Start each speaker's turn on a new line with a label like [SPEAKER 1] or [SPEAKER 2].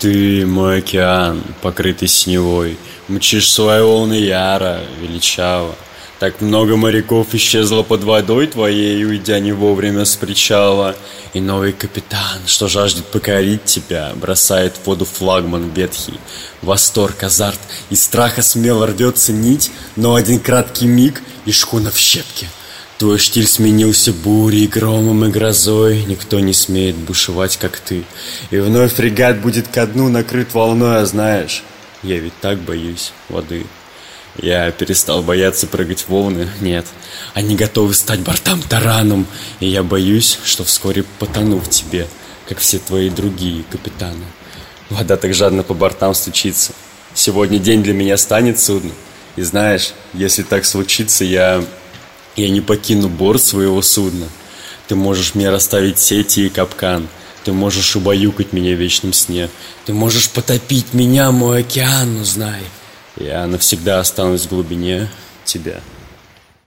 [SPEAKER 1] Ты, мой океан, покрытый синевой, мчишь свои волны яро, величаво. Так много моряков исчезло под водой твоей, уйдя не вовремя с причала. И новый капитан, что жаждет покорить тебя, бросает в воду флагман ветхий. Восторг, азарт и страха смело рвется нить, но один краткий миг, и шхуна в щепке. Твой штиль сменился бурей, громом и грозой. Никто не смеет бушевать, как ты. И вновь фрегат будет ко дну накрыт волной, а знаешь, я ведь так боюсь воды. Я перестал бояться прыгать в волны, нет. Они готовы стать бортам тараном. И я боюсь, что вскоре потону в тебе, как все твои другие капитаны. Вода так жадно по бортам стучится. Сегодня день для меня станет судно. И знаешь, если так случится, я не покину борт своего судна. Ты можешь мне расставить сети и капкан. Ты можешь убаюкать меня в вечном сне. Ты можешь потопить меня, мой океан, узнай. Я навсегда останусь в глубине тебя.